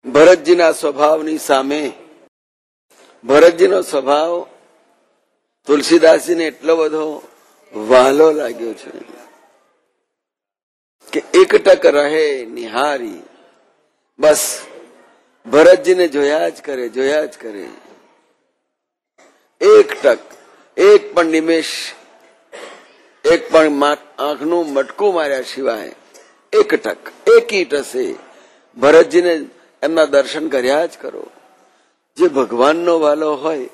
ભરતજીના સ્વભાવની સામે ભરતજીનો સ્વભાવ તુલસીદાસજીને એટલો બધો વહાલો લાગ્યો છે કે એકટક રહે નિહારી, બસ ભરતજીને જોયા જ કરે, જોયા જ કરે. એક ટક, એક પણ નિમેષ, એક પણ આંખનું મટકું માર્યા સિવાય એક ટક, એકી ટસે ભરતજીને એમના દર્શન કર્યા જ કરો. જે ભગવાનનો વાલો હોય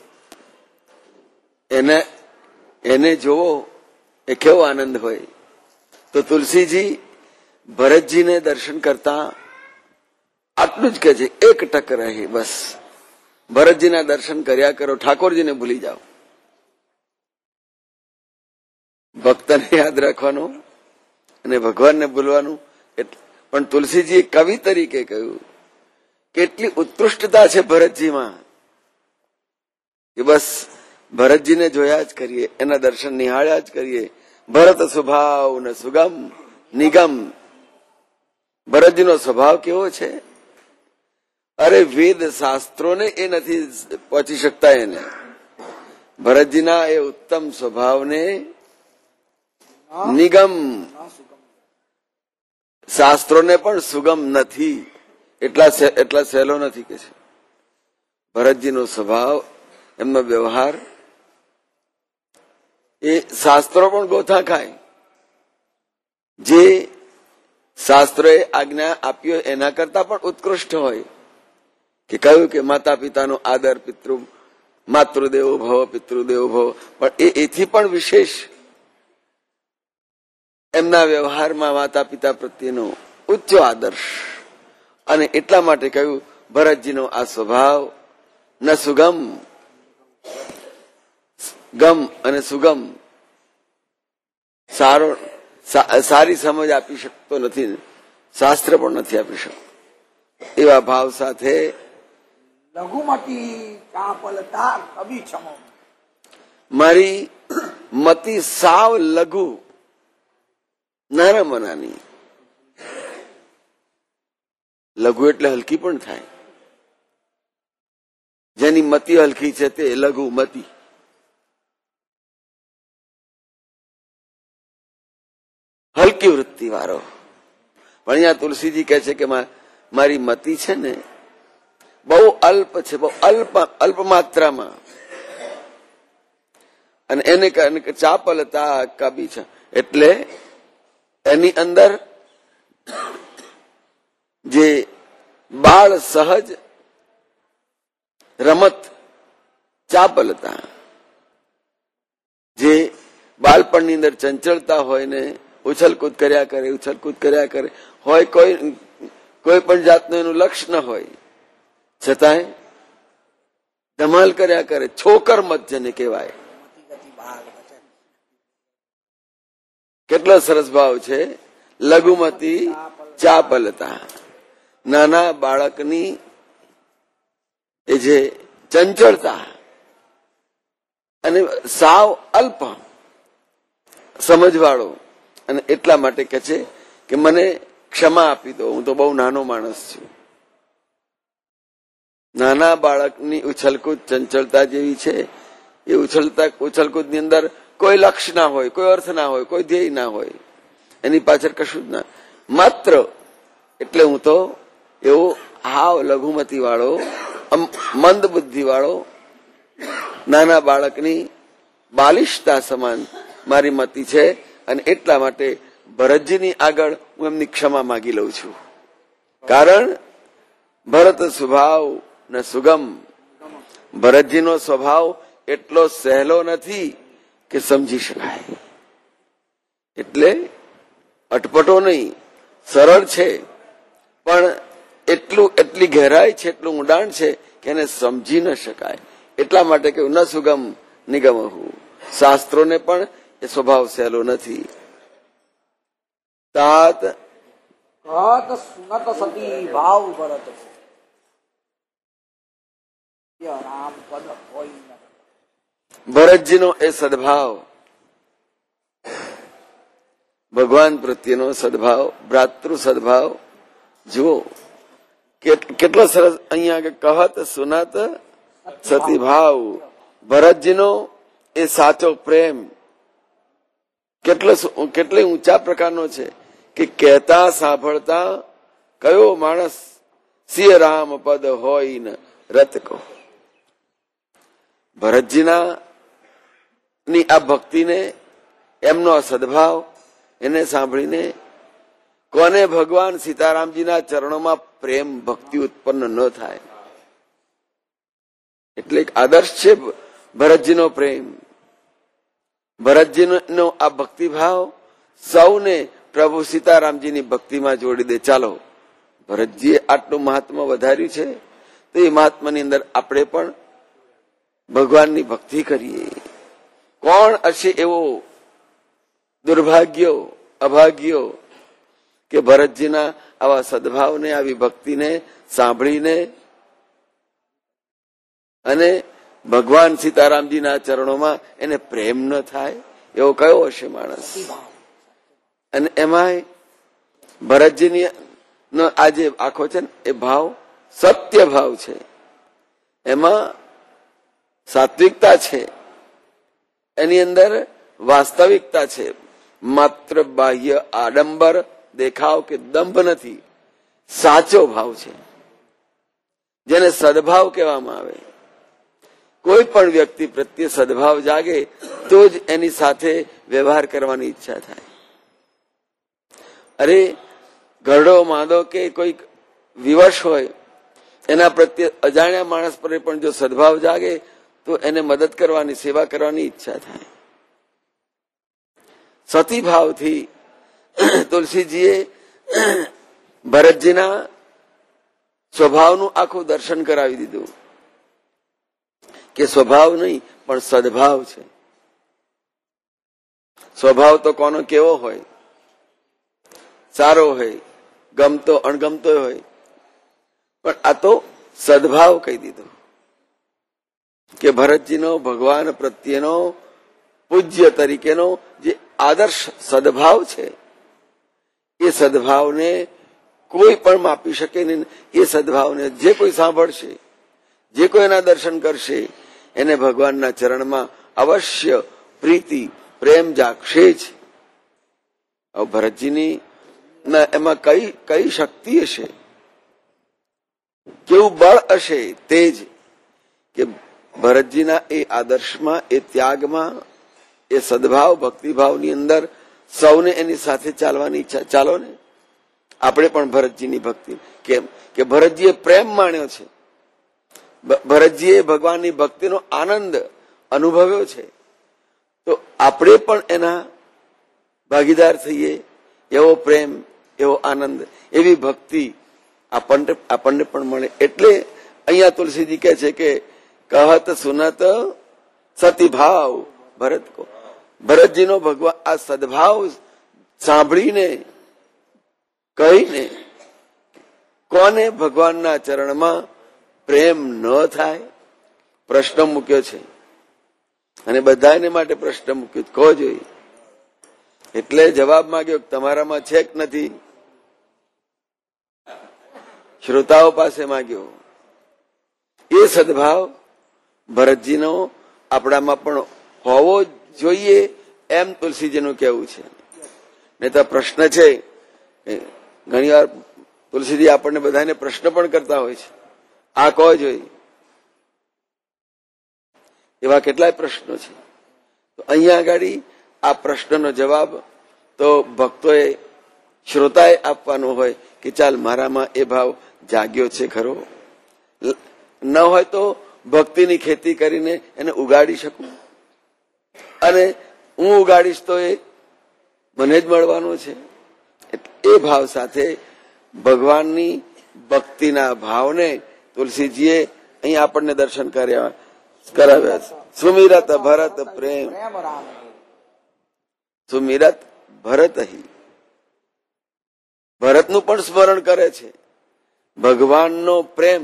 એને જોવો એ કેવો આનંદ હોય. તો તુલસીજી ભરતજીને દર્શન કરતા આટલું જ કહે છે, એક ટક રહે, બસ ભરતજીના દર્શન કર્યા કરો, ઠાકોરજીને ભૂલી જાઓ. ભક્તને યાદ રાખવાનું અને ભગવાનને ભૂલવાનું. પણ તુલસીજીએ કવિ તરીકે કહ્યું કેટલી ઉત્કૃષ્ટતા છે ભરતજીમાં કે બસ ભરતજીને જોયા જ કરીએ, એના દર્શન નિહાળ્યા જ કરીએ. ભરત સ્વભાવ ને સુગમ નિગમ. ભરતજીનો સ્વભાવ કેવો છે? અરે વેદ શાસ્ત્રોને એ નથી પહોંચી શકતા એને. ભરતજીના એ ઉત્તમ સ્વભાવને નિગમ, શાસ્ત્રોને પણ સુગમ નથી, એટલા સહેલો નથી કે છે. ભરતજીનો સ્વભાવ, એમનો વ્યવહાર એ શાસ્ત્રો પણ ગોથા ખાય. જે શાસ્ત્રોએ આજ્ઞા આપ્યો એના કરતા પણ ઉત્કૃષ્ટ હોય. કે કહ્યું કે માતા પિતાનો આદર, માતૃદેવો ભવ પિતૃદેવો ભવ, પણ એથી પણ વિશેષ એમના વ્યવહારમાં માતા પિતા પ્રત્યેનો ઉચ્ચ આદર્શ. અને એટલા માટે કહ્યું ભરતજીનો આ સ્વભાવ ન સુગમ, ગમ અને સુગમ સારી સમજ આપી શકતો નથી, શાસ્ત્ર પણ નથી આપી શકતો. એવા ભાવ સાથે લઘુમતી ચાપલતા કવિ છમો, મારી મતી સાવ લઘુ, નાના મનાની. લઘુ એટલે હલકી પણ થાય. જેની મતી હલકી છે તે લઘુ મતી. હલકી વૃત્તિ વાળો. પણ અહીંયા તુલસીજી કહે છે કે મારી મતી છે ને બહુ અલ્પ છે, બહુ અલ્પ માત્રામાં. અને એને ચાપલતા કબી છે એટલે એની અંદર જે બાળ સહજ રમત, ચાપલતા, જે બાળપણની અંદર ચંચળતા હોય ને ઉછલકૂદ કર્યા કરે, ઉછલકૂદ કર્યા કરે હોય, કોઈ પણ જાતનું એનું લક્ષ્ય ન હોય, છતાંય ધમાલ કર્યા કરે. છોકર મત જેને કહેવાય. કેટલો સરસ ભાવ છે. લઘુમતી ચાપલતા, નાના બાળકની એ જે ચંચળતા અને સાવ અલ્પ સમજવાળો. અને એટલા માટે કહે છે કે મને ક્ષમા આપી દો, હું તો બહુ નાનો માણસ છું. નાના બાળકની ઉછલકૂદ ચંચળતા જેવી છે. એ ઉછલકૂદ ની અંદર કોઈ લક્ષ્ય ના હોય, કોઈ અર્થ ના હોય, કોઈ ધ્યેય ના હોય, એની પાછળ કશું જ ના, માત્ર. એટલે હું તો એવો હાવ લઘુમતી વાળો, મંદ બુદ્ધિ વાળો, નાના બાળકની બાલિશતા સમાન મારી મતી છે. અને એટલા માટે ભરતજીની આગળ હું એમની ક્ષમા માગી લઉં છું. કારણ ભરત સ્વભાવ ને સુગમ. ભરતજીનો સ્વભાવ એટલો સહેલો નથી કે સમજી શકાય. એટલે અટપટો નહીં, સરળ છે, પણ એટલી ગહેરાઈ છે, એટલું ઊંડાણ છે કે એને સમજી ન શકાય. એટલા માટે કે ન સુગમ નિગમ હું. શાસ્ત્રોને પણ એ સ્વભાવ સહેલો નથી. તાત સુનત સતી ભાવ ભરત રામ પદ હોય. ભરતજીનો એ સદભાવ, ભગવાન પ્રત્યેનો સદભાવ, ભ્રાતૃ સદભાવ જુઓ કેટલો સરસ અહીંયા આગળ કહત સુનત સતીભાવ. ભરતજીનો એ સાચો પ્રેમ કેટલે ઊંચા પ્રકારનો છે કે કહેતા સાંભળતા કયો માણસ સિંહ રામ પદ હોય ને રત કહો. ભરતજીના ની આ ભક્તિને, એમનો આ સદભાવ એને સાંભળીને કોને ભગવાન સીતારામજીના ચરણોમાં પ્રેમ ભક્તિ ઉત્પન્ન ન થાય. એટલે એક આદર્શ છે ભરતજીનો પ્રેમ. ભરતજીનો આ ભક્તિભાવ સૌને પ્રભુ સીતારામજીની ભક્તિમાં જોડી દે. ચાલો, ભરતજીએ આટલું મહાત્મા વધાર્યું છે તો એ મહાત્માની અંદર આપણે પણ ભગવાનની ભક્તિ કરીએ. કોણ હશે એવો દુર્ભાગ્યો, અભાગ્યો કે ભરતજીના આવા સદભાવને, આવી ભક્તિને સાંભળીને અને ભગવાન સીતારામજીના ચરણોમાં એને પ્રેમ ન થાય. એવો કયો હશે માણસ? અને એમાંય ભરતજીની આ જે આખો છે ને એ ભાવ સત્ય ભાવ છે. એમાં સાત્વિકતા છે, એની અંદર વાસ્તવિકતા છે. માત્ર બાહ્ય આડંબર, દેખાવ કે દંભ નથી. સાચો ભાવ છે જેને સદભાવ કહેવામાં આવે. કોઈ પણ વ્યક્તિ પ્રત્યે સદભાવ જાગે તો જ એની સાથે વ્યવહાર કરવાની ઈચ્છા થાય. અરે ઘરડો માંદો કે કોઈ વિવશ હોય, એના પ્રત્યે અજાણ્યા માણસ પર પણ જો સદભાવ જાગે તો એને મદદ કરવાની, સેવા કરવાની ઈચ્છા થાય. સતીભાવથી તુલસીજીએ ભરતજીના સ્વભાવનું આખું દર્શન કરાવી દીધું કે સ્વભાવ નહીં પણ સદભાવ છે. સ્વભાવ તો કોનો કેવો હોય, સારો હોય, ગમતો અણગમતો હોય, પણ આ તો સદભાવ કહી દીધો કે ભરતજીનો ભગવાન પ્રત્યેનો પૂજ્ય તરીકેનો જે આદર્શ સદભાવ છે એ સદભાવને કોઈ પણ માપી શકે નહીં. એ સદભાવને જે કોઈ સાંભળશે, જે કોઈ એના દર્શન કરશે, એને ભગવાનના ચરણમાં અવશ્ય પ્રીતિ પ્રેમ જાગશે જ. ભરતજીની એમાં કઈ શક્તિ હશે, કેવું બળ હશે, તેજ કે ભરતજીના એ આદર્શમાં, એ ત્યાગમાં, એ સદભાવ ભક્તિભાવની અંદર સૌને એની સાથે ચાલવાની ઈચ્છા. ચાલો ને આપણે પણ ભરતજીની ભક્તિ, કેમ કે ભરતજીએ પ્રેમ માણ્યો છે, ભરતજીએ ભગવાનની ભક્તિનો આનંદ અનુભવ્યો છે, તો આપણે પણ એના ભાગીદાર થઈએ. એવો પ્રેમ, એવો આનંદ, એવી ભક્તિ આપણને પણ મળે. એટલે અહીંયા તુલસીજી કહે છે કે કહત સુનત સતીભાવ ભરત કો. ભરતજીનો ભગવાન આ સદભાવ સાંભળીને, કહીને કોને ભગવાનના ચરણમાં પ્રેમ ન થાય? પ્રશ્ન મૂક્યો છે અને બધાને માટે પ્રશ્ન મૂક્યો, કહો જોઈએ. એટલે જવાબ માંગ્યો તમારામાં છે કે નથી? શ્રોતાઓ પાસે માંગ્યો. એ સદભાવ ભરતજીનો આપણામાં પણ હોવો જોઈએ એમ તુલસીજીનું કહેવું છે. નહીં તો પ્રશ્ન છે, ઘણી વાર તુલસીજી આપણને બધાને પ્રશ્ન પણ કરતા હોય છે, આ કહો જોઈએ. એવા કેટલાય પ્રશ્નો છે. તો અહીંયા આગળ આ પ્રશ્નનો જવાબ તો ભક્તોએ, શ્રોતાએ આપવાનો હોય કે ચાલ મારામાં એ ભાવ જાગ્યો છે ખરો. ન હોય તો ભક્તિની ખેતી કરીને એને ઉગાડી શકું, અને હું ઉગાડીશ તો એ મને જ મળવાનો છે. એ ભાવ સાથે ભગવાનની ભક્તિના ભાવને તુલસીજીએ અહીં આપણને દર્શન કરાવ્યા. સુમિરત ભરત પ્રેમ, સુમિરત ભરત હી. ભરતનું પણ સ્મરણ કરે છે. ભગવાનનો પ્રેમ,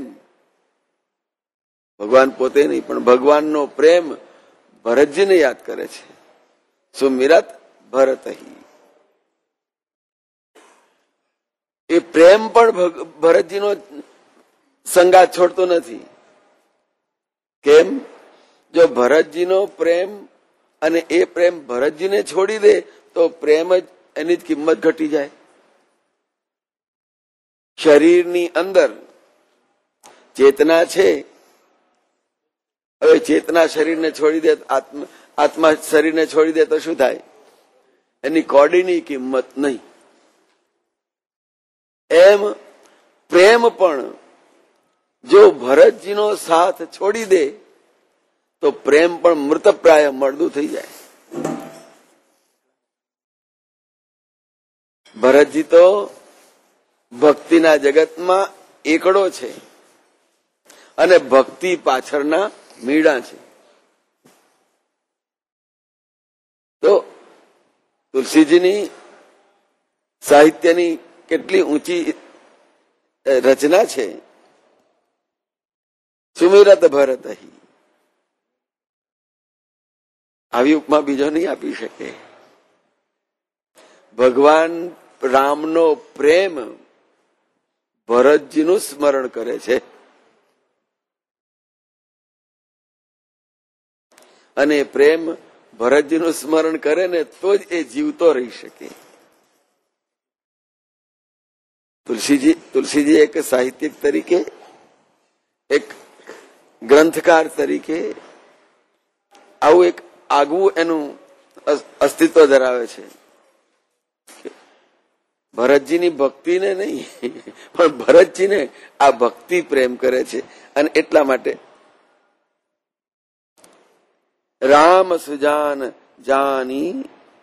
ભગવાન પોતે નહીં પણ ભગવાનનો પ્રેમ ભરતજીને યાદ કરે છે. સુમિરત ભરત હી. એ પ્રેમ પણ ભરતજીનો સંગાત છોડતો નથી. કેમ? જો ભરતજીનો પ્રેમ અને એ પ્રેમ ભરતજીને છોડી દે તો પ્રેમ જ એની જ કિંમત ઘટી જાય. શરીરની અંદર ચેતના છે. હવે ચેતના શરીરને છોડી દે, આત્મા શરીરને છોડી દે તો શું થાય? એની કોડીની કિંમત નહીં. એમ પ્રેમ પણ જો ભરતજીનો સાથ છોડી દે તો પ્રેમ પણ મૃતપ્રાય મળદું થઈ જાય. ભરતજી તો ભક્તિના જગતમાં એકડો છે અને ભક્તિ પાછળના મીડા છે. તો તુલસીજીની સાહિત્યની કેટલી ઊંચી રચના છે. સુમિરત ભરત અહીં, આવી ઉપમા બીજો નહીં આપી શકે. ભગવાન રામનો પ્રેમ ભરતજીનું સ્મરણ કરે છે અને પ્રેમ ભરતજીનું સ્મરણ કરે ને તો જ એ જીવતો રહી શકે. તુલસીજી એક સાહિત્યિક તરીકે, એક ગ્રંથકાર તરીકે આવું એક આગવું એનું અસ્તિત્વ ધરાવે છે. ભરતજીની ભક્તિને નહીં પણ ભરતજીને આ ભક્તિ પ્રેમ કરે છે અને એટલા માટે રામ સુજાન જાની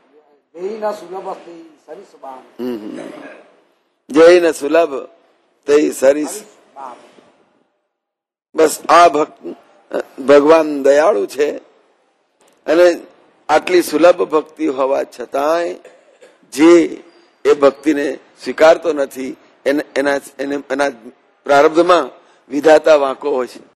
જૈન સુલભ તે સરીસ. બસ આ ભગવાન દયાળુ છે અને આટલી સુલભ ભક્તિ હોવા છતાંય જે એ ભક્તિને સ્વીકારતો નથી એના પ્રારબ્ધમાં વિધાતા વાંકો હોય છે.